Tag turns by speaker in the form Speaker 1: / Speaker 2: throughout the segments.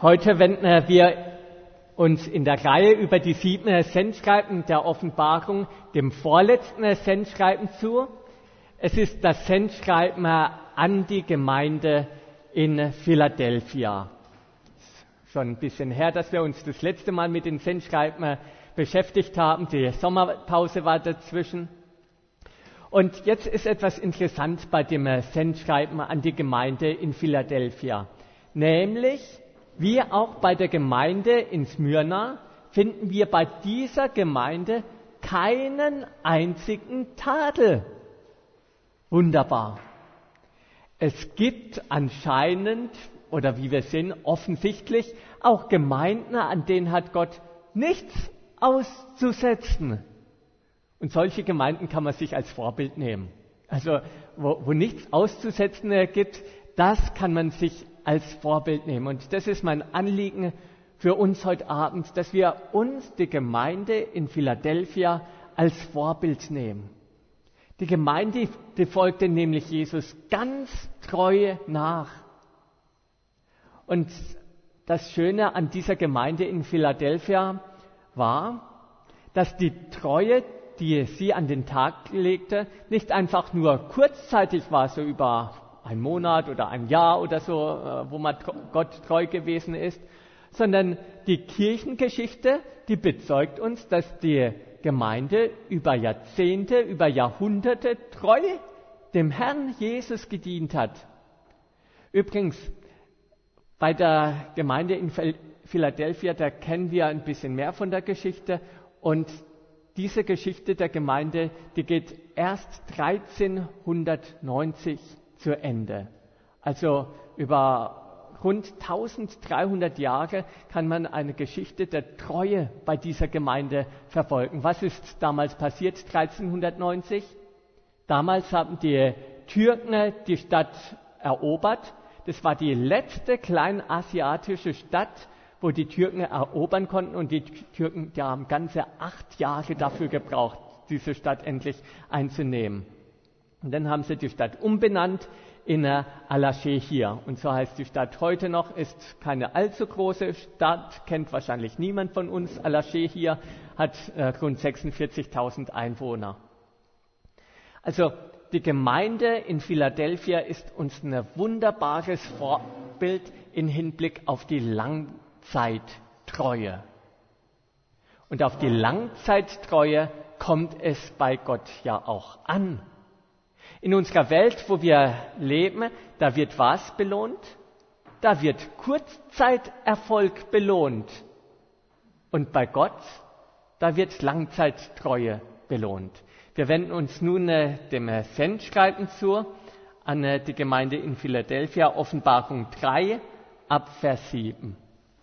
Speaker 1: Heute wenden wir uns in der Reihe über die 7 Sendschreiben der Offenbarung dem vorletzten Sendschreiben zu. Es ist das Sendschreiben an die Gemeinde in Philadelphia. Schon ein bisschen her, dass wir uns das letzte Mal mit den Sendschreiben beschäftigt haben. Die Sommerpause war dazwischen. Und jetzt ist etwas interessant bei dem Sendschreiben an die Gemeinde in Philadelphia. Nämlich, wie auch bei der Gemeinde in Smyrna, finden wir bei dieser Gemeinde keinen einzigen Tadel. Wunderbar. Es gibt anscheinend, oder wie wir sehen, offensichtlich auch Gemeinden, an denen hat Gott nichts auszusetzen. Und solche Gemeinden kann man sich als Vorbild nehmen. Also, wo nichts auszusetzen gibt, das kann man sich als Vorbild nehmen. Und das ist mein Anliegen für uns heute Abend, dass wir uns die Gemeinde in Philadelphia als Vorbild nehmen. Die Gemeinde, die folgte nämlich Jesus ganz treu nach. Und das Schöne an dieser Gemeinde in Philadelphia war, dass die Treue, die sie an den Tag legte, nicht einfach nur kurzzeitig war, so über einen Monat oder ein Jahr oder so, wo man Gott treu gewesen ist, sondern die Kirchengeschichte, die bezeugt uns, dass die Gemeinde über Jahrzehnte, über Jahrhunderte treu dem Herrn Jesus gedient hat. Übrigens, bei der Gemeinde in Philadelphia, da kennen wir ein bisschen mehr von der Geschichte, und diese Geschichte der Gemeinde, die geht erst 1390 zu Ende. Also über rund 1300 Jahre kann man eine Geschichte der Treue bei dieser Gemeinde verfolgen. Was ist damals passiert, 1390? Damals haben die Türken die Stadt erobert. Das war die letzte kleinasiatische Stadt, wo die Türken erobern konnten. Und die Türken, die haben ganze 8 Jahre dafür gebraucht, diese Stadt endlich einzunehmen. Und dann haben sie die Stadt umbenannt in Alaşehir. Und so heißt die Stadt heute noch, ist keine allzu große Stadt, kennt wahrscheinlich niemand von uns. Alaşehir hat rund 46.000 Einwohner. Also die Gemeinde in Philadelphia ist uns ein wunderbares Vorbild im Hinblick auf die Langzeittreue. Und auf die Langzeittreue kommt es bei Gott ja auch an. In unserer Welt, wo wir leben, da wird was belohnt? Da wird Kurzzeiterfolg belohnt. Und bei Gott, da wird Langzeittreue belohnt. Wir wenden uns nun dem Sendschreiben zu, an die Gemeinde in Philadelphia, Offenbarung 3, ab Vers 7.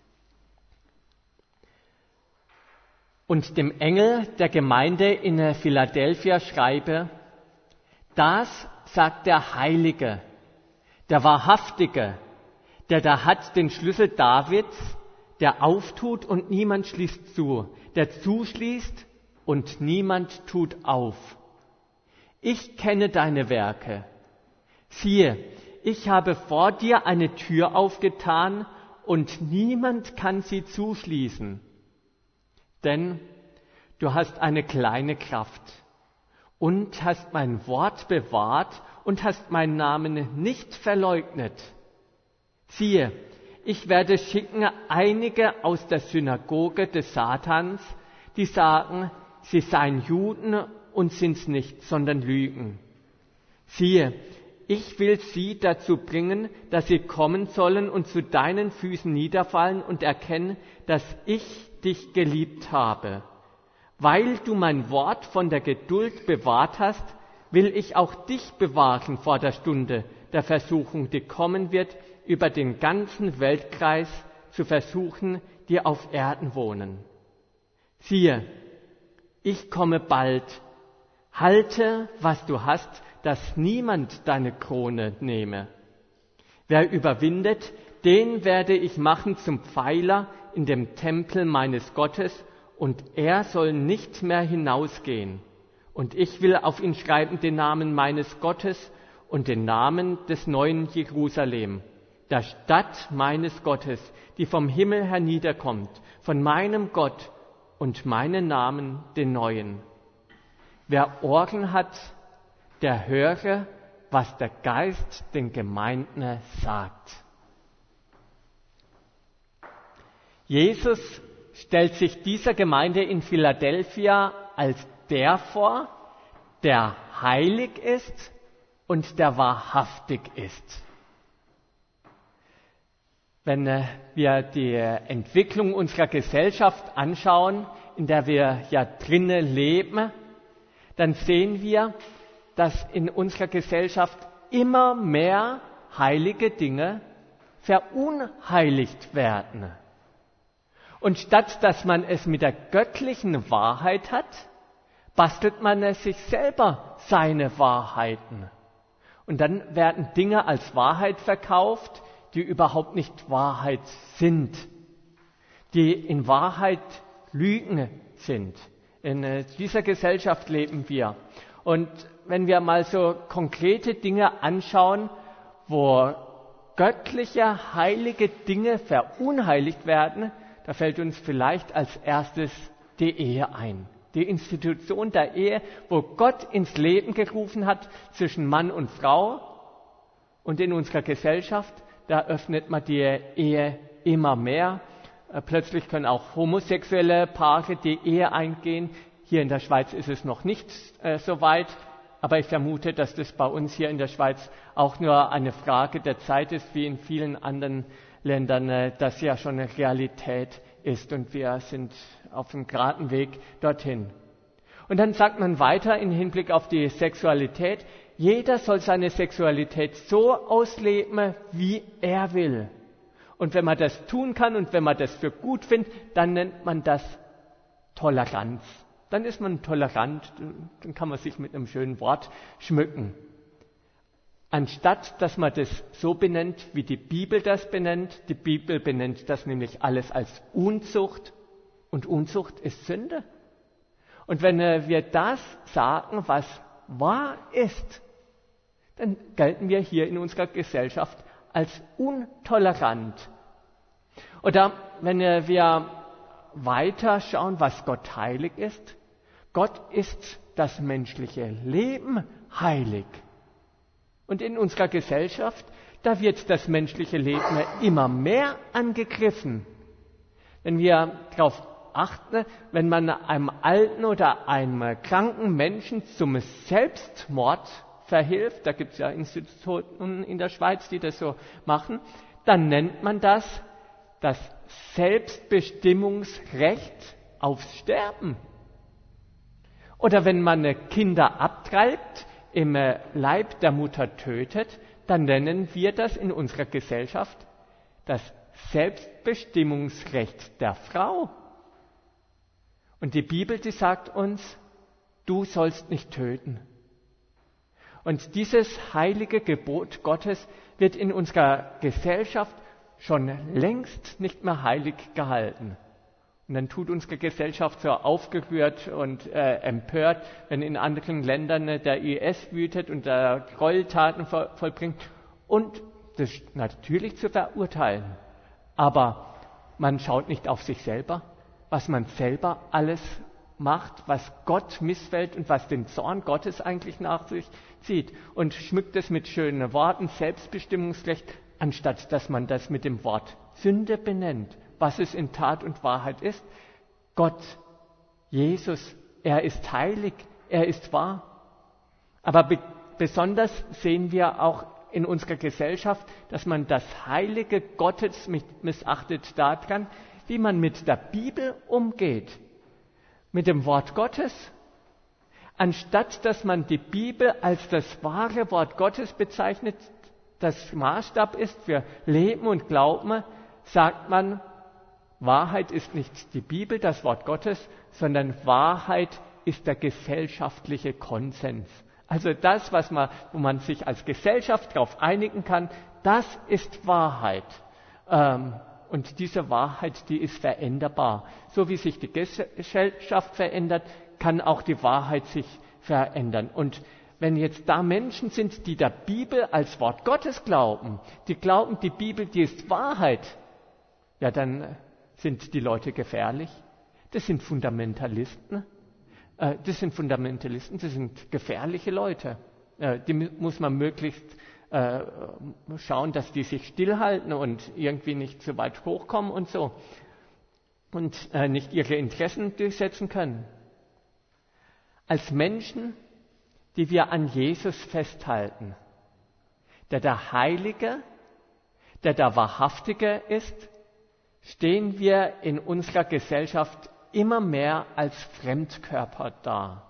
Speaker 1: Und dem Engel der Gemeinde in Philadelphia schreibe: Das sagt der Heilige, der Wahrhaftige, der da hat den Schlüssel Davids, der auftut und niemand schließt zu, der zuschließt und niemand tut auf. Ich kenne deine Werke. Siehe, ich habe vor dir eine Tür aufgetan und niemand kann sie zuschließen. Denn du hast eine kleine Kraft und hast mein Wort bewahrt und hast meinen Namen nicht verleugnet. Siehe, ich werde schicken einige aus der Synagoge des Satans, die sagen, sie seien Juden und sind's nicht, sondern lügen. Siehe, ich will sie dazu bringen, dass sie kommen sollen und zu deinen Füßen niederfallen und erkennen, dass ich dich geliebt habe. Weil du mein Wort von der Geduld bewahrt hast, will ich auch dich bewahren vor der Stunde der Versuchung, die kommen wird, über den ganzen Weltkreis zu versuchen, die auf Erden wohnen. Siehe, ich komme bald. Halte, was du hast, dass niemand deine Krone nehme. Wer überwindet, den werde ich machen zum Pfeiler in dem Tempel meines Gottes, und er soll nicht mehr hinausgehen. Und ich will auf ihn schreiben den Namen meines Gottes und den Namen des neuen Jerusalem, der Stadt meines Gottes, die vom Himmel herniederkommt, von meinem Gott und meinen Namen, den neuen. Wer Ohren hat, der höre, was der Geist den Gemeinden sagt. Jesus stellt sich dieser Gemeinde in Philadelphia als der vor, der heilig ist und der wahrhaftig ist. Wenn wir die Entwicklung unserer Gesellschaft anschauen, in der wir ja drinnen leben, dann sehen wir, dass in unserer Gesellschaft immer mehr heilige Dinge verunheiligt werden. Und statt dass man es mit der göttlichen Wahrheit hat, bastelt man es sich selber seine Wahrheiten. Und dann werden Dinge als Wahrheit verkauft, die überhaupt nicht Wahrheit sind, die in Wahrheit Lügen sind. In dieser Gesellschaft leben wir. Und wenn wir mal so konkrete Dinge anschauen, wo göttliche, heilige Dinge verunheiligt werden, da fällt uns vielleicht als erstes die Ehe ein. Die Institution der Ehe, wo Gott ins Leben gerufen hat zwischen Mann und Frau. Und in unserer Gesellschaft, da öffnet man die Ehe immer mehr. Plötzlich können auch homosexuelle Paare die Ehe eingehen. Hier in der Schweiz ist es noch nicht so weit. Aber ich vermute, dass das bei uns hier in der Schweiz auch nur eine Frage der Zeit ist, wie in vielen anderen Ländern das ja schon eine Realität ist. Und wir sind auf dem geraden Weg dorthin. Und dann sagt man weiter im Hinblick auf die Sexualität, jeder soll seine Sexualität so ausleben, wie er will. Und wenn man das tun kann und wenn man das für gut findet, dann nennt man das Toleranz. Dann ist man tolerant, dann kann man sich mit einem schönen Wort schmücken. Anstatt, dass man das so benennt, wie die Bibel das benennt. Die Bibel benennt das nämlich alles als Unzucht. Und Unzucht ist Sünde. Und wenn wir das sagen, was wahr ist, dann gelten wir hier in unserer Gesellschaft als untolerant. Oder wenn wir weiter schauen, was Gott heilig ist. Gott ist das menschliche Leben heilig. Und in unserer Gesellschaft, da wird das menschliche Leben immer mehr angegriffen. Wenn wir darauf achten, wenn man einem alten oder einem kranken Menschen zum Selbstmord verhilft, da gibt es ja Institutionen in der Schweiz, die das so machen, dann nennt man das Selbstbestimmungsrecht aufs Sterben. Oder wenn man Kinder abtreibt, im Leib der Mutter tötet, dann nennen wir das in unserer Gesellschaft das Selbstbestimmungsrecht der Frau. Und die Bibel, die sagt uns, du sollst nicht töten. Und dieses heilige Gebot Gottes wird in unserer Gesellschaft schon längst nicht mehr heilig gehalten. Und dann tut unsere Gesellschaft so aufgerührt und empört, wenn in anderen Ländern der IS wütet und der Gräueltaten vollbringt. Und das ist natürlich zu verurteilen. Aber man schaut nicht auf sich selber, was man selber alles macht, was Gott missfällt und was den Zorn Gottes eigentlich nach sich zieht. Und schmückt es mit schönen Worten, Selbstbestimmungsrecht, anstatt dass man das mit dem Wort Sünde benennt, was es in Tat und Wahrheit ist. Gott, Jesus, er ist heilig, er ist wahr. Aber besonders sehen wir auch in unserer Gesellschaft, dass man das Heilige Gottes missachtet daran, wie man mit der Bibel umgeht, mit dem Wort Gottes. Anstatt dass man die Bibel als das wahre Wort Gottes bezeichnet, das Maßstab ist für Leben und Glauben, sagt man, Wahrheit ist nicht die Bibel, das Wort Gottes, sondern Wahrheit ist der gesellschaftliche Konsens. Also das, wo man sich als Gesellschaft darauf einigen kann, das ist Wahrheit. Und diese Wahrheit, die ist veränderbar. So wie sich die Gesellschaft verändert, kann auch die Wahrheit sich verändern. Und wenn jetzt da Menschen sind, die der Bibel als Wort Gottes glauben, die glauben, die Bibel, die ist Wahrheit, ja, dann sind die Leute gefährlich. Das sind Fundamentalisten. Das sind gefährliche Leute. Die muss man möglichst schauen, dass die sich stillhalten und irgendwie nicht so weit hochkommen und so. Und nicht ihre Interessen durchsetzen können. Als Menschen, die wir an Jesus festhalten, der Heilige, der Wahrhaftige ist, stehen wir in unserer Gesellschaft immer mehr als Fremdkörper da.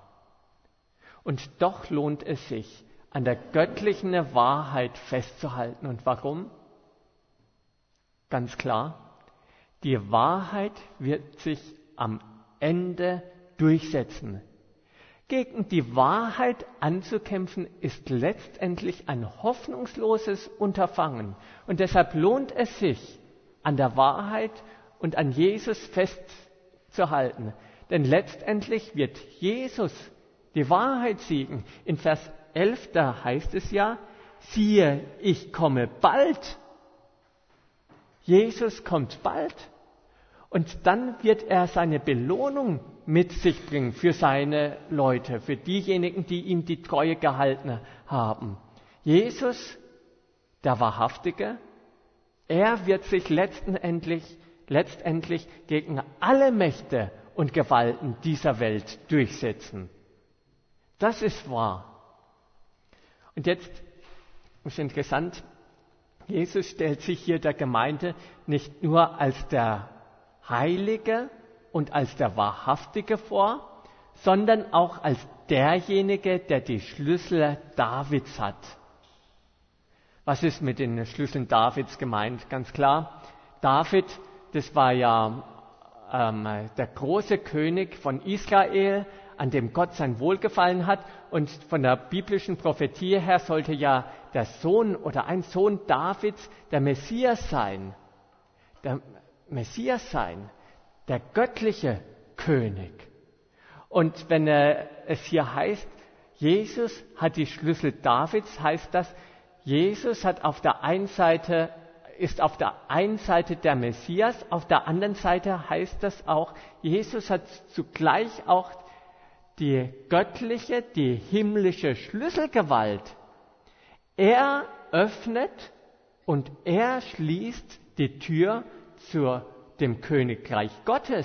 Speaker 1: Und doch lohnt es sich, an der göttlichen Wahrheit festzuhalten. Und warum? Ganz klar, die Wahrheit wird sich am Ende durchsetzen. Gegen die Wahrheit anzukämpfen, ist letztendlich ein hoffnungsloses Unterfangen. Und deshalb lohnt es sich, an der Wahrheit und an Jesus festzuhalten. Denn letztendlich wird Jesus die Wahrheit siegen. In Vers 11, da heißt es ja, siehe, ich komme bald. Jesus kommt bald. Und dann wird er seine Belohnung mit sich bringen für seine Leute, für diejenigen, die ihm die Treue gehalten haben. Jesus, der Wahrhaftige, er wird sich letztendlich gegen alle Mächte und Gewalten dieser Welt durchsetzen. Das ist wahr. Und jetzt ist interessant, Jesus stellt sich hier der Gemeinde nicht nur als der Heilige und als der Wahrhaftige vor, sondern auch als derjenige, der die Schlüssel Davids hat. Was ist mit den Schlüsseln Davids gemeint? Ganz klar, David, das war ja der große König von Israel, an dem Gott sein Wohlgefallen hat. Und von der biblischen Prophetie her sollte ja der Sohn oder ein Sohn Davids der Messias sein. Der Messias sein, der göttliche König. Und wenn es hier heißt, Jesus hat die Schlüssel Davids, heißt das, Jesus ist auf der einen Seite der Messias, auf der anderen Seite heißt das auch, Jesus hat zugleich auch die göttliche, die himmlische Schlüsselgewalt. Er öffnet und er schließt die Tür zu dem Königreich Gottes.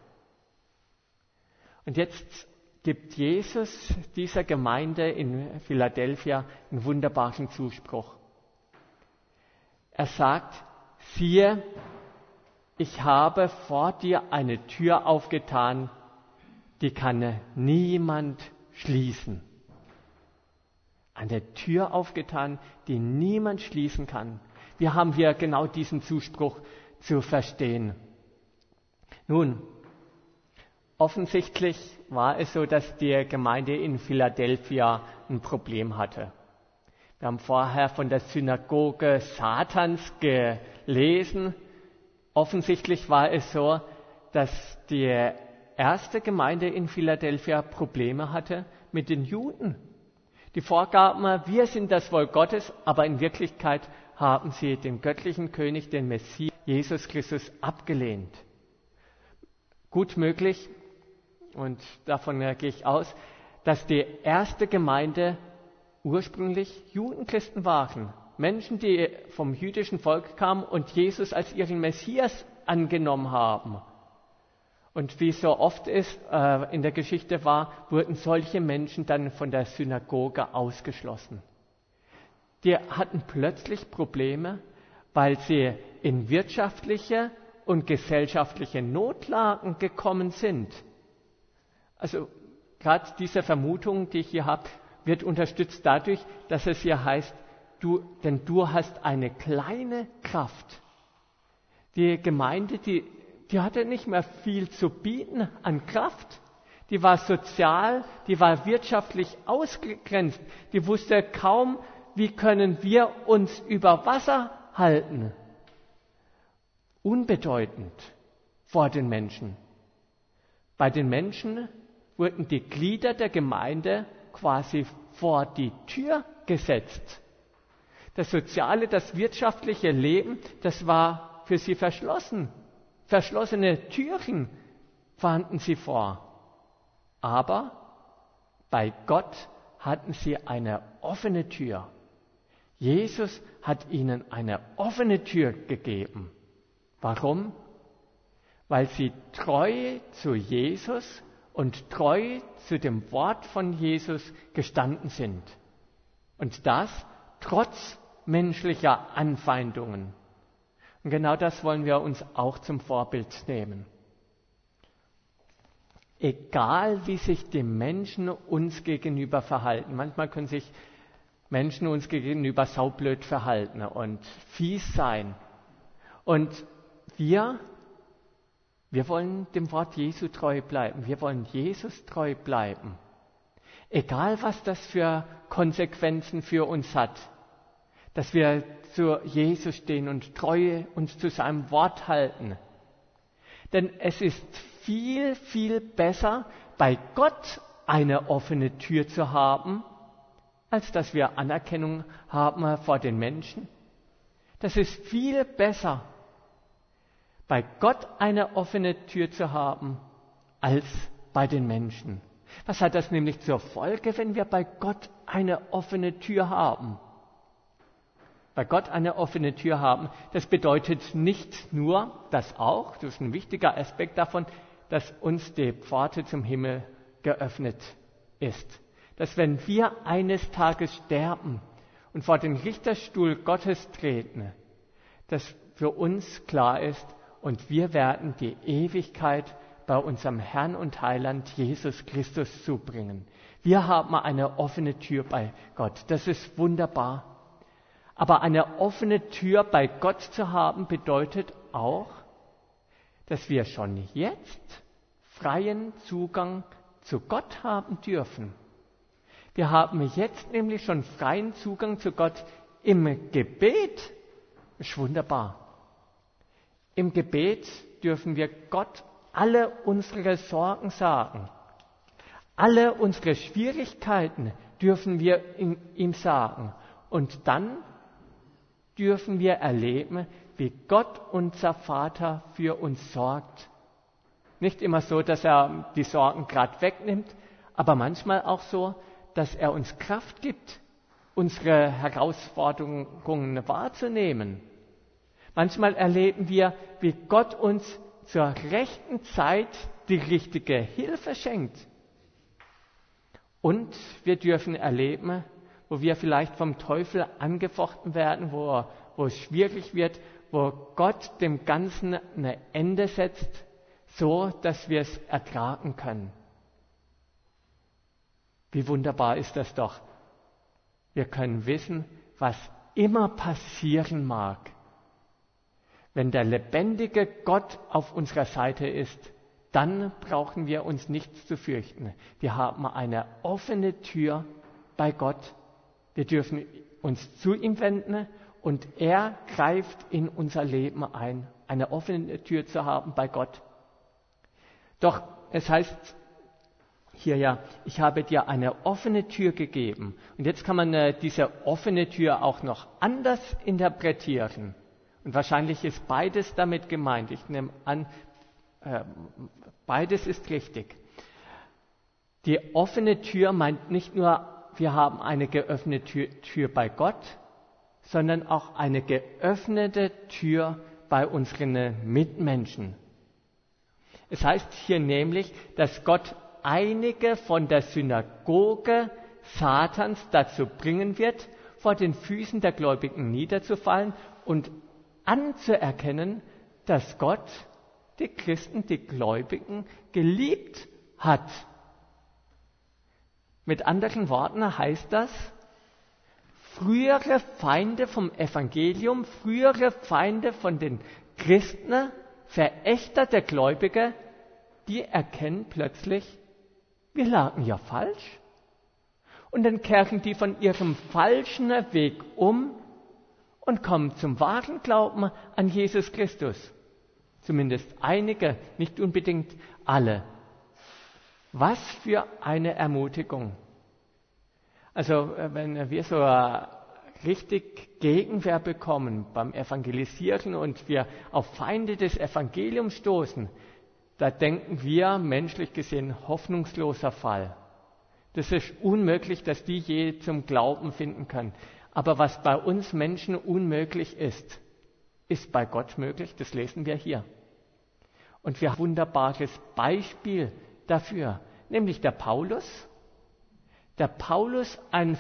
Speaker 1: Und jetzt gibt Jesus dieser Gemeinde in Philadelphia einen wunderbaren Zuspruch. Er sagt, siehe, ich habe vor dir eine Tür aufgetan, die kann niemand schließen. Eine Tür aufgetan, die niemand schließen kann. Wir haben hier genau diesen Zuspruch zu verstehen. Nun, offensichtlich war es so, dass die Gemeinde in Philadelphia ein Problem hatte. Wir haben vorher von der Synagoge Satans gelesen. Offensichtlich war es so, dass die erste Gemeinde in Philadelphia Probleme hatte mit den Juden. Die vorgaben, wir sind das Volk Gottes, aber in Wirklichkeit haben sie den göttlichen König, den Messias, Jesus Christus, abgelehnt. Gut möglich, und davon gehe ich aus, dass die erste Gemeinde ursprünglich Judenchristen waren. Menschen, die vom jüdischen Volk kamen und Jesus als ihren Messias angenommen haben. Und wie es so oft ist, in der Geschichte wurden solche Menschen dann von der Synagoge ausgeschlossen. Die hatten plötzlich Probleme, weil sie in wirtschaftliche und gesellschaftliche Notlagen gekommen sind. Also gerade diese Vermutung, die ich hier habe, wird unterstützt dadurch, dass es hier heißt, denn du hast eine kleine Kraft. Die Gemeinde, die hatte nicht mehr viel zu bieten an Kraft. Die war sozial, die war wirtschaftlich ausgegrenzt. Die wusste kaum, wie können wir uns über Wasser halten. Unbedeutend vor den Menschen. Bei den Menschen wurden die Glieder der Gemeinde quasi vor die Tür gesetzt. Das soziale, das wirtschaftliche Leben, das war für sie verschlossen. Verschlossene Türen fanden sie vor. Aber bei Gott hatten sie eine offene Tür. Jesus hat ihnen eine offene Tür gegeben. Warum? Weil sie treu zu Jesus und treu zu dem Wort von Jesus gestanden sind. Und das trotz menschlicher Anfeindungen. Und genau das wollen wir uns auch zum Vorbild nehmen. Egal wie sich die Menschen uns gegenüber verhalten, manchmal können sich Menschen uns gegenüber saublöd verhalten und fies sein. Und wir wollen dem Wort Jesu treu bleiben. Wir wollen Jesus treu bleiben. Egal was das für Konsequenzen für uns hat. Dass wir zu Jesus stehen und treu uns zu seinem Wort halten. Denn es ist viel, viel besser, bei Gott eine offene Tür zu haben, als dass wir Anerkennung haben vor den Menschen. Das ist viel besser, bei Gott eine offene Tür zu haben, als bei den Menschen. Was hat das nämlich zur Folge, wenn wir bei Gott eine offene Tür haben? Bei Gott eine offene Tür haben, das bedeutet nicht nur, das auch, das ist ein wichtiger Aspekt davon, dass uns die Pforte zum Himmel geöffnet ist. Dass wenn wir eines Tages sterben und vor den Richterstuhl Gottes treten, dass für uns klar ist, und wir werden die Ewigkeit bei unserem Herrn und Heiland Jesus Christus zubringen. Wir haben eine offene Tür bei Gott. Das ist wunderbar. Aber eine offene Tür bei Gott zu haben, bedeutet auch, dass wir schon jetzt freien Zugang zu Gott haben dürfen. Wir haben jetzt nämlich schon freien Zugang zu Gott im Gebet. Das ist wunderbar. Im Gebet dürfen wir Gott alle unsere Sorgen sagen. Alle unsere Schwierigkeiten dürfen wir ihm sagen. Und dann dürfen wir erleben, wie Gott, unser Vater, für uns sorgt. Nicht immer so, dass er die Sorgen gerade wegnimmt, aber manchmal auch so, dass er uns Kraft gibt, unsere Herausforderungen wahrzunehmen. Manchmal erleben wir, wie Gott uns zur rechten Zeit die richtige Hilfe schenkt. Und wir dürfen erleben, wo wir vielleicht vom Teufel angefochten werden, wo es schwierig wird, wo Gott dem Ganzen ein Ende setzt, so dass wir es ertragen können. Wie wunderbar ist das doch. Wir können wissen, was immer passieren mag. Wenn der lebendige Gott auf unserer Seite ist, dann brauchen wir uns nichts zu fürchten. Wir haben eine offene Tür bei Gott. Wir dürfen uns zu ihm wenden und er greift in unser Leben ein, eine offene Tür zu haben bei Gott. Doch es heißt hier ja, ich habe dir eine offene Tür gegeben. Und jetzt kann man diese offene Tür auch noch anders interpretieren. Und wahrscheinlich ist beides damit gemeint. Ich nehme an, beides ist richtig. Die offene Tür meint nicht nur, wir haben eine geöffnete Tür bei Gott, sondern auch eine geöffnete Tür bei unseren Mitmenschen. Es heißt hier nämlich, dass Gott einige von der Synagoge Satans dazu bringen wird, vor den Füßen der Gläubigen niederzufallen und anzuerkennen, dass Gott die Christen, die Gläubigen, geliebt hat. Mit anderen Worten heißt das, frühere Feinde vom Evangelium, frühere Feinde von den Christen, Verächter der Gläubiger, die erkennen plötzlich, wir lagen ja falsch. Und dann kehren die von ihrem falschen Weg um und kommen zum wahren Glauben an Jesus Christus. Zumindest einige, nicht unbedingt alle. Was für eine Ermutigung. Also wenn wir so richtig Gegenwehr bekommen beim Evangelisieren und wir auf Feinde des Evangeliums stoßen, da denken wir, menschlich gesehen, hoffnungsloser Fall. Das ist unmöglich, dass die je zum Glauben finden können. Aber was bei uns Menschen unmöglich ist, ist bei Gott möglich. Das lesen wir hier. Und wir haben ein wunderbares Beispiel dafür, nämlich der Paulus. Der Paulus, ein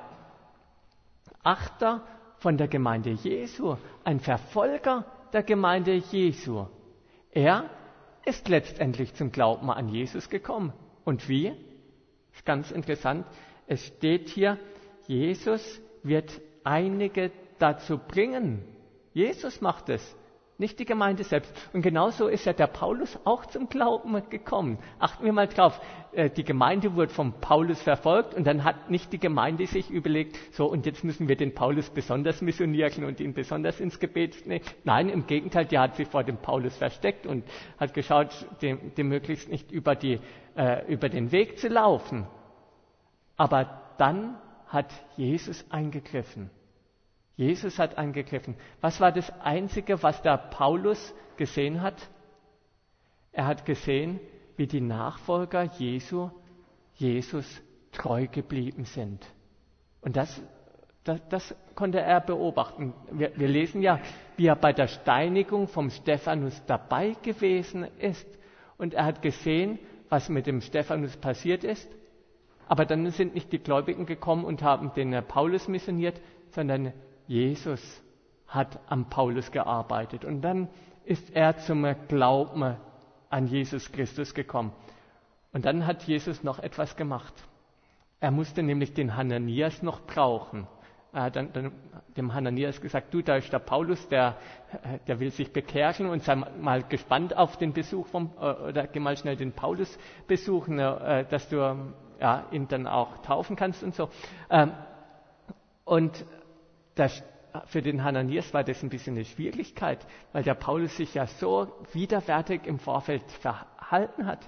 Speaker 1: Verachter von der Gemeinde Jesu, ein Verfolger der Gemeinde Jesu. Er ist letztendlich zum Glauben an Jesus gekommen. Und wie? Ist ganz interessant. Es steht hier, Jesus wird einige dazu bringen. Jesus macht es, nicht die Gemeinde selbst. Und genauso ist ja der Paulus auch zum Glauben gekommen. Achten wir mal drauf, die Gemeinde wurde vom Paulus verfolgt und dann hat nicht die Gemeinde sich überlegt, so und jetzt müssen wir den Paulus besonders missionieren und ihn besonders ins Gebet nehmen. Nein, im Gegenteil, die hat sich vor dem Paulus versteckt und hat geschaut, dem möglichst nicht über den Weg zu laufen. Aber dann hat Jesus eingegriffen. Jesus hat eingegriffen. Was war das Einzige, was der Paulus gesehen hat? Er hat gesehen, wie die Nachfolger Jesu Jesus treu geblieben sind. Und das konnte er beobachten. Wir lesen ja, wie er bei der Steinigung vom Stephanus dabei gewesen ist. Und er hat gesehen, was mit dem Stephanus passiert ist. Aber dann sind nicht die Gläubigen gekommen und haben den Paulus missioniert, sondern Jesus hat am Paulus gearbeitet. Und dann ist er zum Glauben an Jesus Christus gekommen. Und dann hat Jesus noch etwas gemacht. Er musste nämlich den Hananias noch brauchen. Er hat dann dem Hananias gesagt, du, da ist der Paulus, der will sich bekehren und sei mal gespannt auf den Besuch oder geh mal schnell den Paulus besuchen, dass du ihn dann auch taufen kannst und so. Und für den Hananias war das ein bisschen eine Schwierigkeit, weil der Paulus sich ja so widerwärtig im Vorfeld verhalten hat.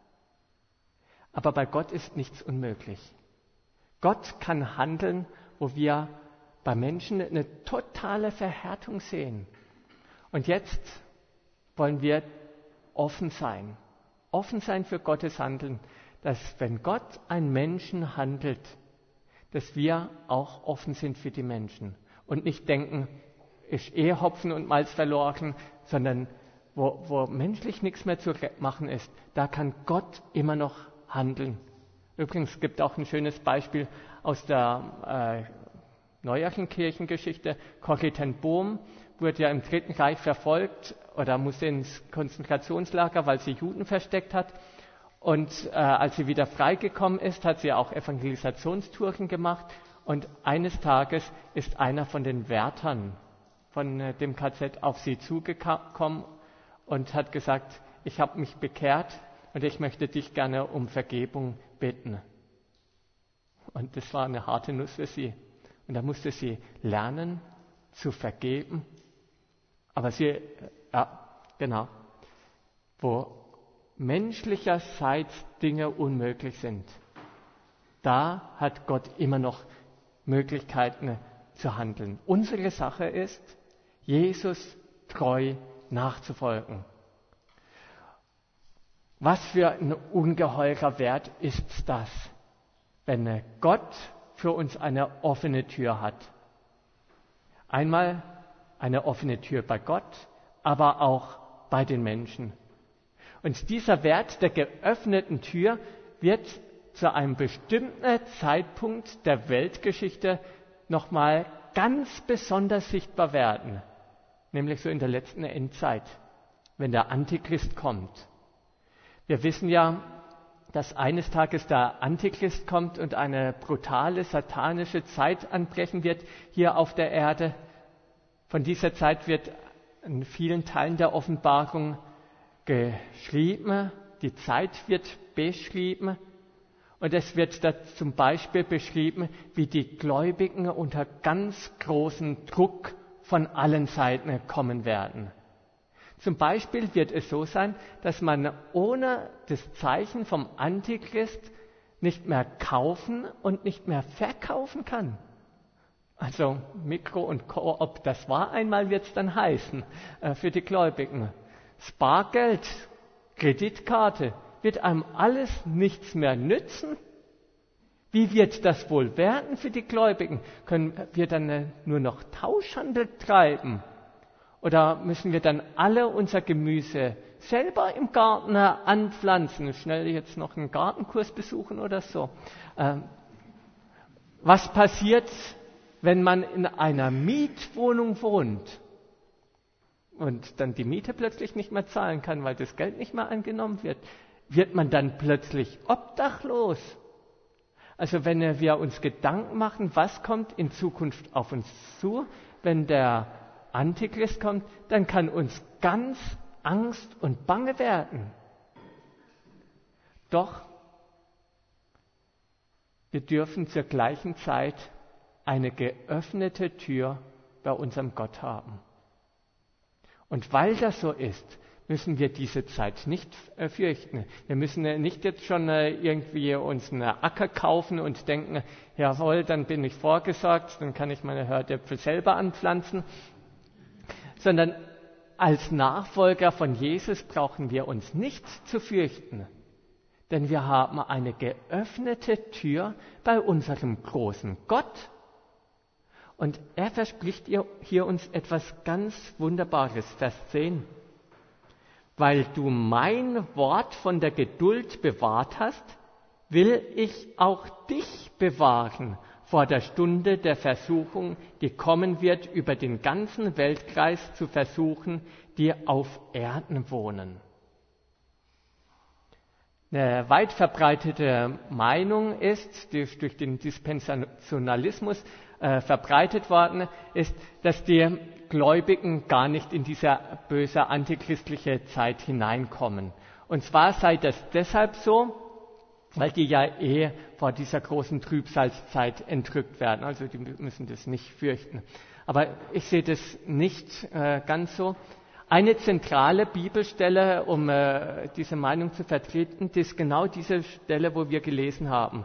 Speaker 1: Aber bei Gott ist nichts unmöglich. Gott kann handeln, wo wir bei Menschen eine totale Verhärtung sehen. Und jetzt wollen wir offen sein für Gottes Handeln, dass wenn Gott einen Menschen handelt, dass wir auch offen sind für die Menschen und nicht denken, ist Hopfen und Malz verloren, sondern wo menschlich nichts mehr zu machen ist, da kann Gott immer noch handeln. Übrigens gibt es auch ein schönes Beispiel aus der neueren Kirchengeschichte. Corrie ten Boom wurde ja im Dritten Reich verfolgt oder musste ins Konzentrationslager, weil sie Juden versteckt hat. Und als sie wieder freigekommen ist, hat sie auch Evangelisationstouren gemacht. Und eines Tages ist einer von den Wärtern von dem KZ auf sie zugekommen und hat gesagt, ich habe mich bekehrt und ich möchte dich gerne um Vergebung bitten. Und das war eine harte Nuss für sie. Und da musste sie lernen zu vergeben. Aber wo menschlicherseits Dinge unmöglich sind, da hat Gott immer noch Möglichkeiten zu handeln. Unsere Sache ist, Jesus treu nachzufolgen. Was für ein ungeheurer Wert ist das, wenn Gott für uns eine offene Tür hat. Einmal eine offene Tür bei Gott, aber auch bei den Menschen. Und dieser Wert der geöffneten Tür wird zu einem bestimmten Zeitpunkt der Weltgeschichte nochmal ganz besonders sichtbar werden. Nämlich so in der letzten Endzeit, wenn der Antichrist kommt. Wir wissen ja, dass eines Tages der Antichrist kommt und eine brutale, satanische Zeit anbrechen wird hier auf der Erde. Von dieser Zeit wird in vielen Teilen der Offenbarung geschrieben, die Zeit wird beschrieben und es wird da zum Beispiel beschrieben, wie die Gläubigen unter ganz großen Druck von allen Seiten kommen werden. Zum Beispiel wird es so sein, dass man ohne das Zeichen vom Antichrist nicht mehr kaufen und nicht mehr verkaufen kann. Also Mikro und Coop, das war einmal, wird es dann heißen für die Gläubigen. Das Bargeld, Kreditkarte, wird einem alles nichts mehr nützen. Wie wird das wohl werden für die Gläubigen? Können wir dann nur noch Tauschhandel treiben? Oder müssen wir dann alle unser Gemüse selber im Garten anpflanzen? Schnell jetzt noch einen Gartenkurs besuchen oder so. Was passiert, wenn man in einer Mietwohnung wohnt und dann die Miete plötzlich nicht mehr zahlen kann, weil das Geld nicht mehr angenommen wird? Wird man dann plötzlich obdachlos? Also wenn wir uns Gedanken machen, was kommt in Zukunft auf uns zu, wenn der Antichrist kommt, dann kann uns ganz Angst und Bange werden. Doch wir dürfen zur gleichen Zeit eine geöffnete Tür bei unserem Gott haben. Und weil das so ist, müssen wir diese Zeit nicht fürchten. Wir müssen nicht jetzt schon irgendwie uns einen Acker kaufen und denken, jawohl, dann bin ich vorgesorgt, dann kann ich meine Hörtöpfe selber anpflanzen. Sondern als Nachfolger von Jesus brauchen wir uns nicht zu fürchten. Denn wir haben eine geöffnete Tür bei unserem großen Gott. Und er verspricht hier uns etwas ganz Wunderbares, Vers 10. Weil du mein Wort von der Geduld bewahrt hast, will ich auch dich bewahren vor der Stunde der Versuchung, die kommen wird, über den ganzen Weltkreis zu versuchen, die auf Erden wohnen. Eine weit verbreitete Meinung ist, die durch den Dispensationalismus verbreitet worden ist, dass die Gläubigen gar nicht in diese böse antichristliche Zeit hineinkommen. Und zwar sei das deshalb so, weil die ja vor dieser großen Trübsalzeit entrückt werden. Also die müssen das nicht fürchten. Aber ich sehe das nicht ganz so. Eine zentrale Bibelstelle, um diese Meinung zu vertreten, das ist genau diese Stelle, wo wir gelesen haben.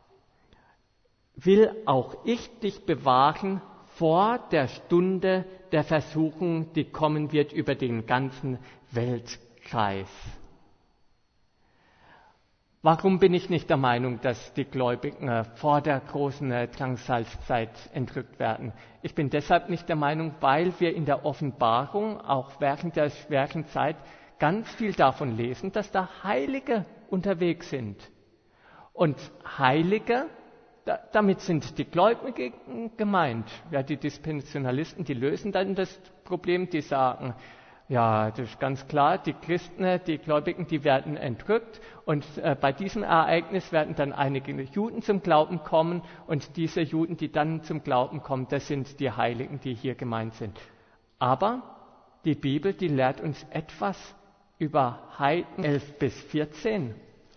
Speaker 1: Will auch ich dich bewahren vor der Stunde der Versuchung, die kommen wird über den ganzen Weltkreis. Warum bin ich nicht der Meinung, dass die Gläubigen vor der großen Drangsalzzeit entrückt werden? Ich bin deshalb nicht der Meinung, weil wir in der Offenbarung auch während der schweren Zeit ganz viel davon lesen, dass da Heilige unterwegs sind. Und Heilige, damit sind die Gläubigen gemeint. Ja, die Dispensationalisten, die lösen dann das Problem, die sagen, ja, das ist ganz klar, die Christen, die Gläubigen, die werden entrückt und bei diesem Ereignis werden dann einige Juden zum Glauben kommen und diese Juden, die dann zum Glauben kommen, das sind die Heiligen, die hier gemeint sind. Aber die Bibel, die lehrt uns etwas über Heiden 11 bis 14.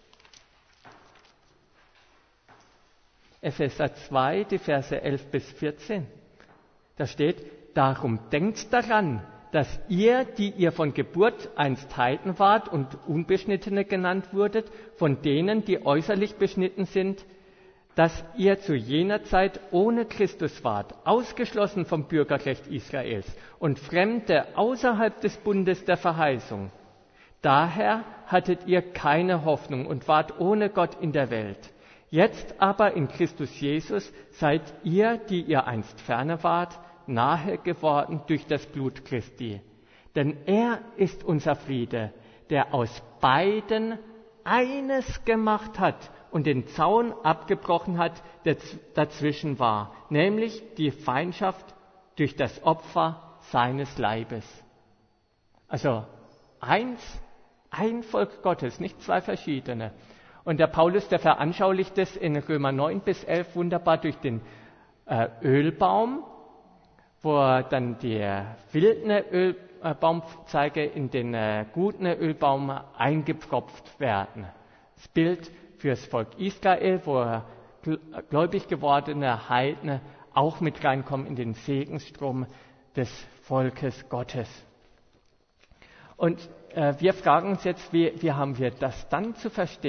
Speaker 1: Epheser 2, die Verse 11 bis 14. Da steht, darum denkt daran, dass ihr, die ihr von Geburt einst Heiden wart und Unbeschnittene genannt wurdet, von denen, die äußerlich beschnitten sind, dass ihr zu jener Zeit ohne Christus wart, ausgeschlossen vom Bürgerrecht Israels und Fremde außerhalb des Bundes der Verheißung. Daher hattet ihr keine Hoffnung und wart ohne Gott in der Welt. Jetzt aber in Christus Jesus seid ihr, die ihr einst ferne wart, nahe geworden durch das Blut Christi. Denn er ist unser Friede, der aus beiden eines gemacht hat und den Zaun abgebrochen hat, der dazwischen war, nämlich die Feindschaft durch das Opfer seines Leibes. Also ein Volk Gottes, nicht zwei verschiedene. Und der Paulus, der veranschaulicht es in Römer 9 bis 11 wunderbar durch den Ölbaum, wo dann die wilden Ölbaumzweige in den guten Ölbaum eingepfropft werden. Das Bild fürs Volk Israel, wo gläubig gewordene Heiden auch mit reinkommen in den Segensstrom des Volkes Gottes. Und wir fragen uns jetzt, wie haben wir das dann zu verstehen?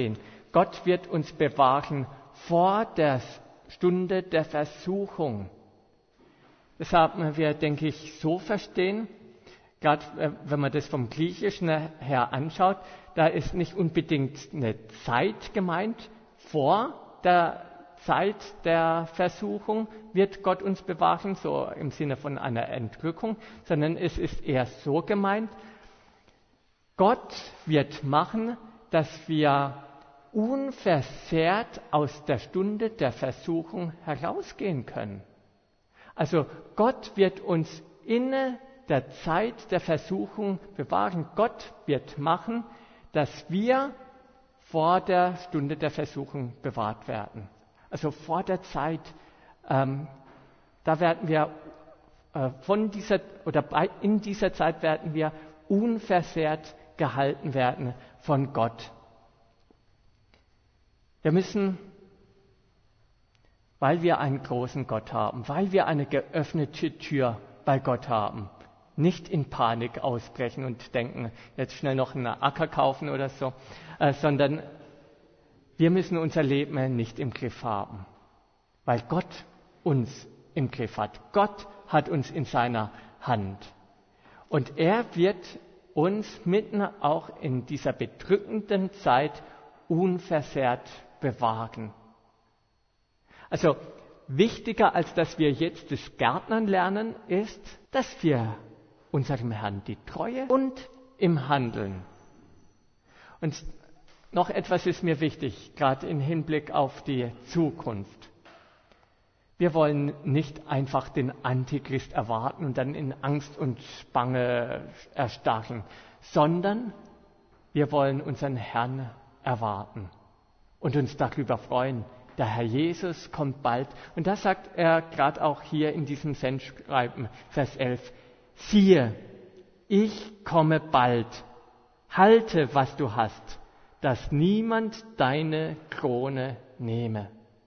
Speaker 1: Gott wird uns bewahren vor der Stunde der Versuchung. Das haben wir, denke ich, so verstehen, gerade wenn man das vom Griechischen her anschaut, da ist nicht unbedingt eine Zeit gemeint, vor der Zeit der Versuchung wird Gott uns bewahren, so im Sinne von einer Entrückung, sondern es ist eher so gemeint, Gott wird machen, dass wir unversehrt aus der Stunde der Versuchung herausgehen können. Also Gott wird uns in der Zeit der Versuchung bewahren. Gott wird machen, dass wir vor der Stunde der Versuchung bewahrt werden. Also vor der Zeit, da werden wir in dieser Zeit werden wir unversehrt gehalten werden von Gott. Wir müssen, weil wir einen großen Gott haben, weil wir eine geöffnete Tür bei Gott haben, nicht in Panik ausbrechen und denken, jetzt schnell noch einen Acker kaufen oder so, sondern wir müssen unser Leben nicht im Griff haben, weil Gott uns im Griff hat. Gott hat uns in seiner Hand. Und er wird uns mitten auch in dieser bedrückenden Zeit unversehrt bewahren. Also wichtiger, als dass wir jetzt das Gärtnern lernen, ist, dass wir unserem Herrn die Treue und im Handeln. Und noch etwas ist mir wichtig, gerade im Hinblick auf die Zukunft. Wir wollen nicht einfach den Antichrist erwarten und dann in Angst und Bange erstarren, sondern wir wollen unseren Herrn erwarten und uns darüber freuen. Der Herr Jesus kommt bald. Und das sagt er gerade auch hier in diesem Sendschreiben, Vers 11. Siehe, ich komme bald. Halte, was du hast, dass niemand deine Krone nehme.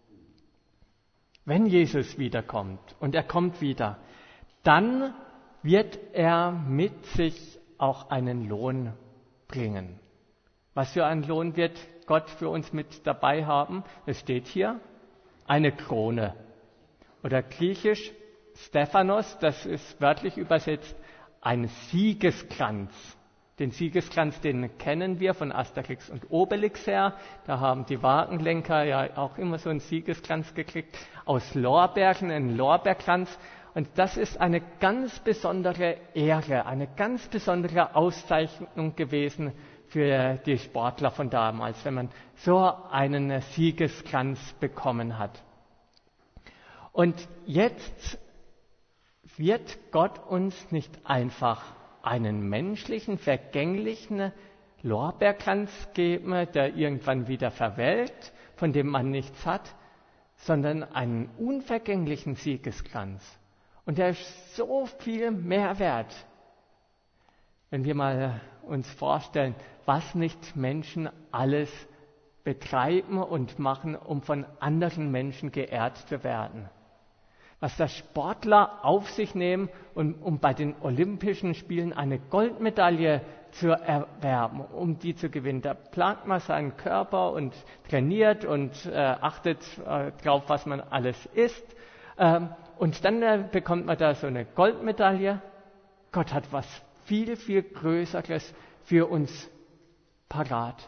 Speaker 1: Wenn Jesus wiederkommt, und er kommt wieder, dann wird er mit sich auch einen Lohn bringen. Was für einen Lohn wird Gott für uns mit dabei haben? Es steht hier, eine Krone. Oder griechisch Stephanos, das ist wörtlich übersetzt, ein Siegeskranz. Den Siegeskranz, den kennen wir von Asterix und Obelix her. Da haben die Wagenlenker ja auch immer so einen Siegeskranz gekriegt. Aus Lorbeeren, einen Lorbeerkranz. Und das ist eine ganz besondere Ehre, eine ganz besondere Auszeichnung gewesen für die Sportler von damals, wenn man so einen Siegeskranz bekommen hat. Und jetzt wird Gott uns nicht einfach einen menschlichen, vergänglichen Lorbeerkranz geben, der irgendwann wieder verwelkt, von dem man nichts hat, sondern einen unvergänglichen Siegeskranz. Und der ist so viel mehr wert, wenn wir mal uns vorstellen, was nicht Menschen alles betreiben und machen, um von anderen Menschen geehrt zu werden. Was das Sportler auf sich nehmen, um bei den Olympischen Spielen eine Goldmedaille zu erwerben, um die zu gewinnen. Da plant man seinen Körper und trainiert und achtet drauf, was man alles isst. Und dann bekommt man da so eine Goldmedaille. Gott hat was viel, viel Größeres für uns parat.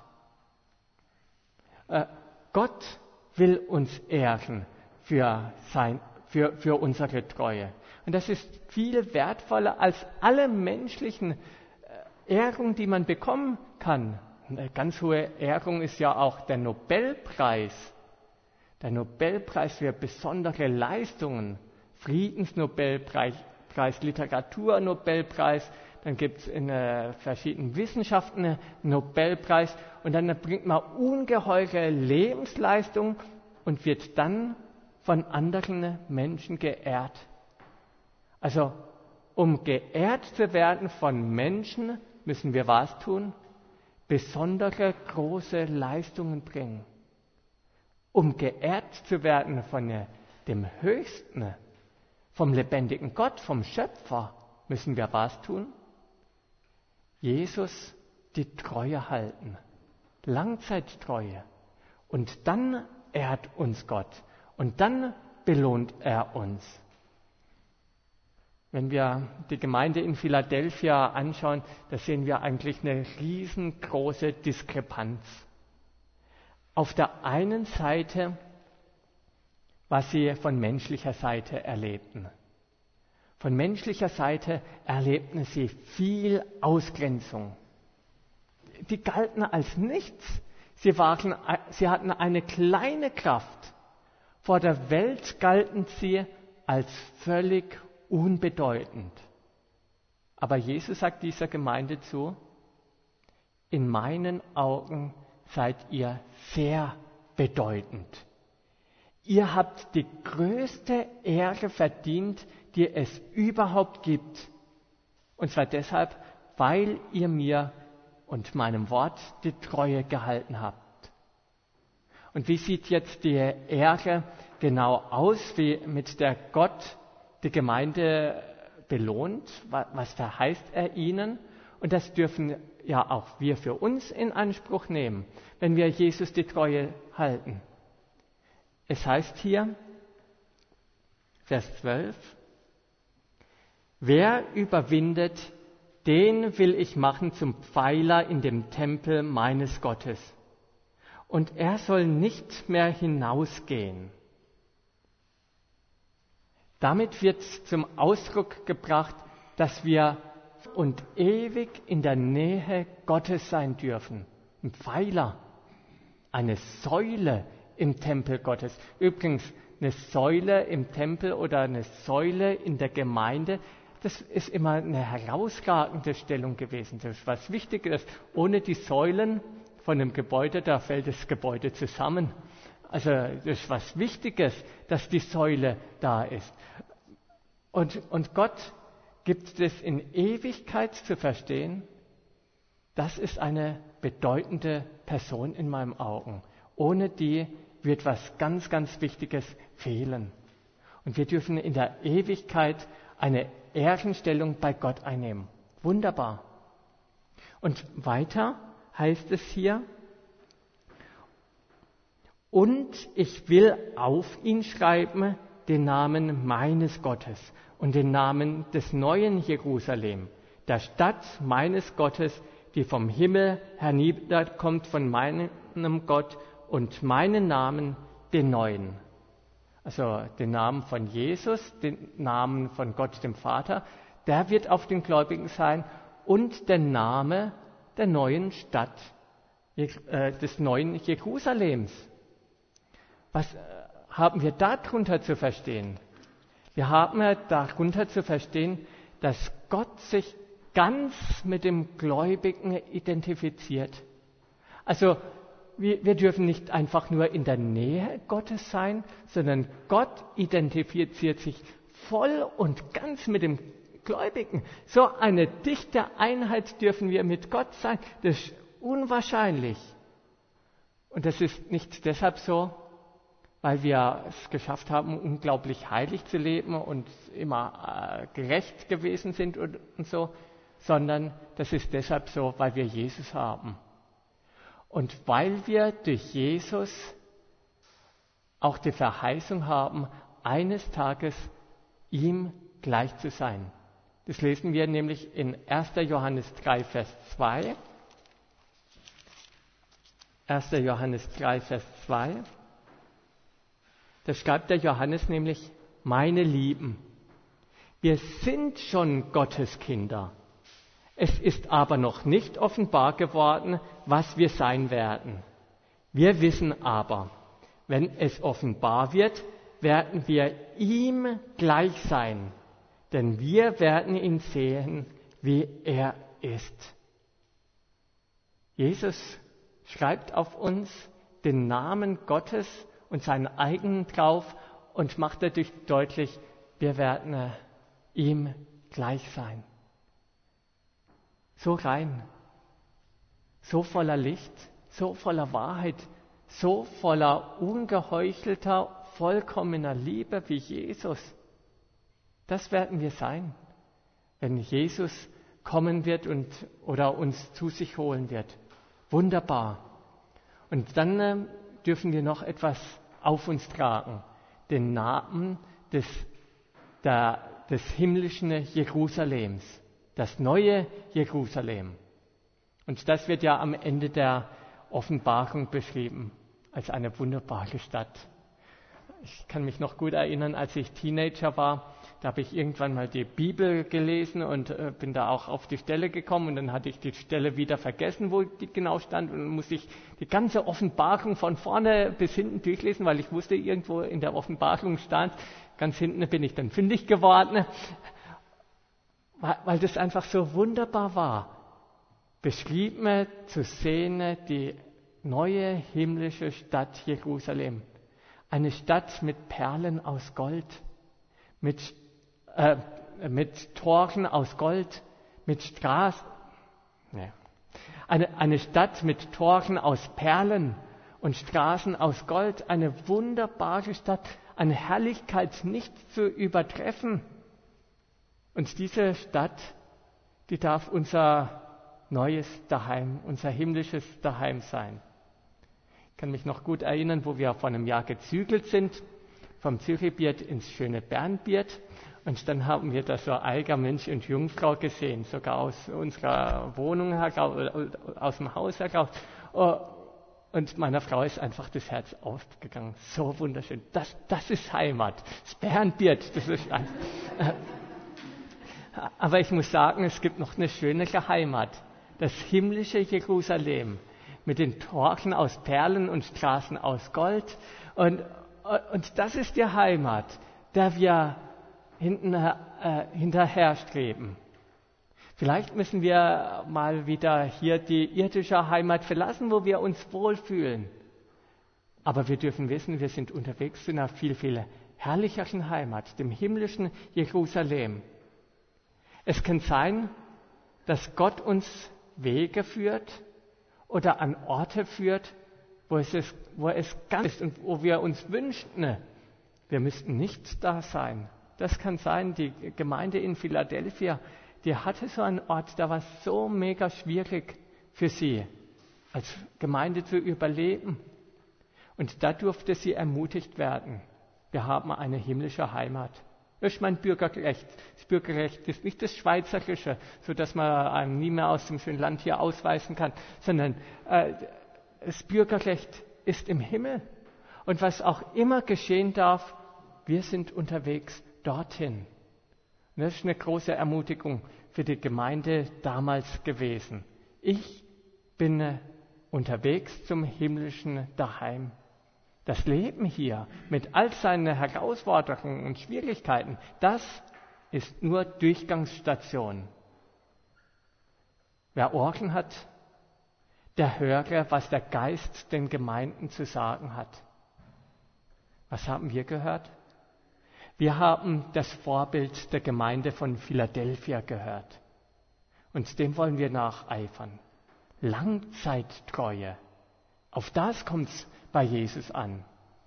Speaker 1: Gott will uns ehren für unsere Treue. Und das ist viel wertvoller als alle menschlichen Ehrungen, die man bekommen kann. Eine ganz hohe Ehrung ist ja auch der Nobelpreis. Der Nobelpreis für besondere Leistungen. Friedensnobelpreis, Literaturnobelpreis. Dann gibt es in verschiedenen Wissenschaften einen Nobelpreis. Und dann bringt man ungeheure Lebensleistung und wird dann von anderen Menschen geehrt. Also, um geehrt zu werden von Menschen, müssen wir was tun? Besondere große Leistungen bringen. Um geehrt zu werden von dem Höchsten, vom lebendigen Gott, vom Schöpfer, müssen wir was tun? Jesus die Treue halten. Langzeittreue. Und dann ehrt uns Gott. Und dann belohnt er uns. Wenn wir die Gemeinde in Philadelphia anschauen, da sehen wir eigentlich eine riesengroße Diskrepanz. Auf der einen Seite, was sie von menschlicher Seite erlebten. Von menschlicher Seite erlebten sie viel Ausgrenzung. Die galten als nichts. Sie hatten eine kleine Kraft. Vor der Welt galten sie als völlig unbedeutend. Aber Jesus sagt dieser Gemeinde zu, in meinen Augen seid ihr sehr bedeutend. Ihr habt die größte Ehre verdient, die es überhaupt gibt. Und zwar deshalb, weil ihr mir und meinem Wort die Treue gehalten habt. Und wie sieht jetzt die Ehre genau aus, wie mit der Gott die Gemeinde belohnt? Was verheißt er ihnen? Und das dürfen ja auch wir für uns in Anspruch nehmen, wenn wir Jesus die Treue halten. Es heißt hier, Vers 12, wer überwindet, den will ich machen zum Pfeiler in dem Tempel meines Gottes. Und er soll nicht mehr hinausgehen. Damit wird zum Ausdruck gebracht, dass wir und ewig in der Nähe Gottes sein dürfen. Ein Pfeiler, eine Säule im Tempel Gottes. Übrigens, eine Säule im Tempel oder eine Säule in der Gemeinde, das ist immer eine herausragende Stellung gewesen. Das ist was Wichtiges. Ohne die Säulen von einem Gebäude, da fällt das Gebäude zusammen. Also das ist was Wichtiges, dass die Säule da ist. Und Gott gibt es in Ewigkeit zu verstehen, das ist eine bedeutende Person in meinen Augen. Ohne die wird was ganz, ganz Wichtiges fehlen. Und wir dürfen in der Ewigkeit eine Ehrenstellung bei Gott einnehmen. Wunderbar. Und weiter heißt es hier, und ich will auf ihn schreiben den Namen meines Gottes und den Namen des neuen Jerusalem, der Stadt meines Gottes, die vom Himmel herniederkommt von meinem Gott, und meinen Namen, den neuen. Also den Namen von Jesus, den Namen von Gott, dem Vater, der wird auf den Gläubigen sein, und der Name der neuen Stadt, des neuen Jerusalems. Was haben wir darunter zu verstehen? Wir haben darunter zu verstehen, dass Gott sich ganz mit dem Gläubigen identifiziert. Also wir dürfen nicht einfach nur in der Nähe Gottes sein, sondern Gott identifiziert sich voll und ganz mit dem Gläubigen. So eine dichte Einheit dürfen wir mit Gott sein. Das ist unwahrscheinlich. Und das ist nicht deshalb so, weil wir es geschafft haben, unglaublich heilig zu leben und immer gerecht gewesen sind und so, sondern das ist deshalb so, weil wir Jesus haben. Und weil wir durch Jesus auch die Verheißung haben, eines Tages ihm gleich zu sein. Das lesen wir nämlich in 1. Johannes 3, Vers 2. 1. Johannes 3, Vers 2. Da schreibt der Johannes nämlich, meine Lieben, wir sind schon Gottes Kinder. Es ist aber noch nicht offenbar geworden, was wir sein werden. Wir wissen aber, wenn es offenbar wird, werden wir ihm gleich sein, denn wir werden ihn sehen, wie er ist. Jesus schreibt auf uns den Namen Gottes und seinen eigenen drauf und macht dadurch deutlich, wir werden ihm gleich sein. So rein, so voller Licht, so voller Wahrheit, so voller ungeheuchelter, vollkommener Liebe wie Jesus. Das werden wir sein, wenn Jesus kommen wird oder uns zu sich holen wird. Wunderbar. Und dann dürfen wir noch etwas auf uns tragen. Den Namen des himmlischen Jerusalems. Das neue Jerusalem. Und das wird ja am Ende der Offenbarung beschrieben als eine wunderbare Stadt. Ich kann mich noch gut erinnern, als ich Teenager war, da habe ich irgendwann mal die Bibel gelesen und bin da auch auf die Stelle gekommen und dann hatte ich die Stelle wieder vergessen, wo die genau stand und dann musste ich die ganze Offenbarung von vorne bis hinten durchlesen, weil ich wusste, irgendwo in der Offenbarung stand, ganz hinten bin ich dann fündig geworden, weil das einfach so wunderbar war. Beschrieben zu sehen, die neue himmlische Stadt Jerusalem. Eine Stadt mit Perlen aus Gold, mit Toren aus Gold, mit Straßen. Nee. Eine Stadt mit Toren aus Perlen und Straßen aus Gold. Eine wunderbare Stadt, eine Herrlichkeit nicht zu übertreffen. Und diese Stadt, die darf unser neues Daheim, unser himmlisches Daheim sein. Ich kann mich noch gut erinnern, wo wir vor einem Jahr gezügelt sind, vom Zürichbiet ins schöne Bernbiet. Und dann haben wir da so Eiger, Mensch und Jungfrau gesehen, sogar aus unserer Wohnung heraus, aus dem Haus heraus. Und meiner Frau ist einfach das Herz aufgegangen. So wunderschön. Das ist Heimat. Das Bernbiet, das ist aber ich muss sagen, es gibt noch eine schönere Heimat. Das himmlische Jerusalem. Mit den Toren aus Perlen und Straßen aus Gold. Und das ist die Heimat, der wir hinterher streben. Vielleicht müssen wir mal wieder hier die irdische Heimat verlassen, wo wir uns wohlfühlen. Aber wir dürfen wissen, wir sind unterwegs zu einer viel, viel herrlicheren Heimat, dem himmlischen Jerusalem. Es kann sein, dass Gott uns Wege führt, oder an Orte führt, wo es ganz ist und wo wir uns wünschten, wir müssten nicht da sein. Das kann sein, die Gemeinde in Philadelphia, die hatte so einen Ort, da war es so mega schwierig für sie, als Gemeinde zu überleben. Und da durfte sie ermutigt werden. Wir haben eine himmlische Heimat. Das ist mein Bürgerrecht. Das Bürgerrecht ist nicht das Schweizerische, sodass man einem nie mehr aus dem schönen Land hier ausweisen kann, sondern das Bürgerrecht ist im Himmel. Und was auch immer geschehen darf, wir sind unterwegs dorthin. Und das ist eine große Ermutigung für die Gemeinde damals gewesen. Ich bin unterwegs zum himmlischen Daheim. Das Leben hier mit all seinen Herausforderungen und Schwierigkeiten, das ist nur Durchgangsstation. Wer Ohren hat, der höre, was der Geist den Gemeinden zu sagen hat. Was haben wir gehört? Wir haben das Vorbild der Gemeinde von Philadelphia gehört. Und dem wollen wir nacheifern. Langzeittreue. Auf das kommt es bei Jesus an.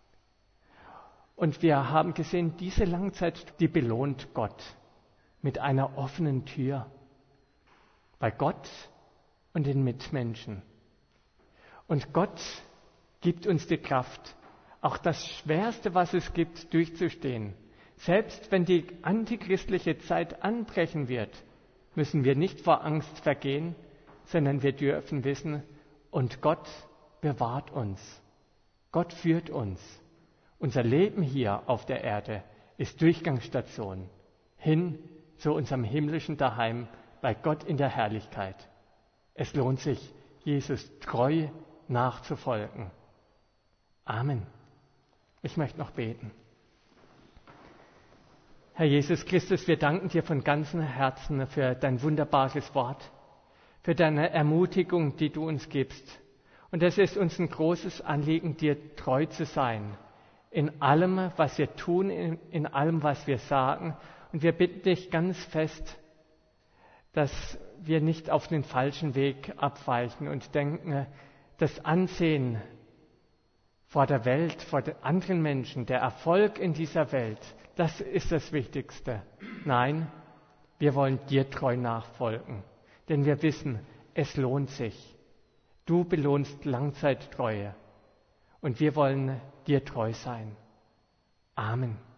Speaker 1: Und wir haben gesehen, diese Langzeit, die belohnt Gott mit einer offenen Tür. Bei Gott und den Mitmenschen. Und Gott gibt uns die Kraft, auch das Schwerste, was es gibt, durchzustehen. Selbst wenn die antichristliche Zeit anbrechen wird, müssen wir nicht vor Angst vergehen, sondern wir dürfen wissen, und Gott bewahrt uns. Gott führt uns. Unser Leben hier auf der Erde ist Durchgangsstation hin zu unserem himmlischen Daheim bei Gott in der Herrlichkeit. Es lohnt sich, Jesus treu nachzufolgen. Amen. Ich möchte noch beten. Herr Jesus Christus, wir danken dir von ganzem Herzen für dein wunderbares Wort, für deine Ermutigung, die du uns gibst. Und es ist uns ein großes Anliegen, dir treu zu sein, in allem, was wir tun, in allem, was wir sagen. Und wir bitten dich ganz fest, dass wir nicht auf den falschen Weg abweichen und denken, das Ansehen vor der Welt, vor den anderen Menschen, der Erfolg in dieser Welt, das ist das Wichtigste. Nein, wir wollen dir treu nachfolgen, denn wir wissen, es lohnt sich. Du belohnst Langzeittreue. Und wir wollen dir treu sein. Amen.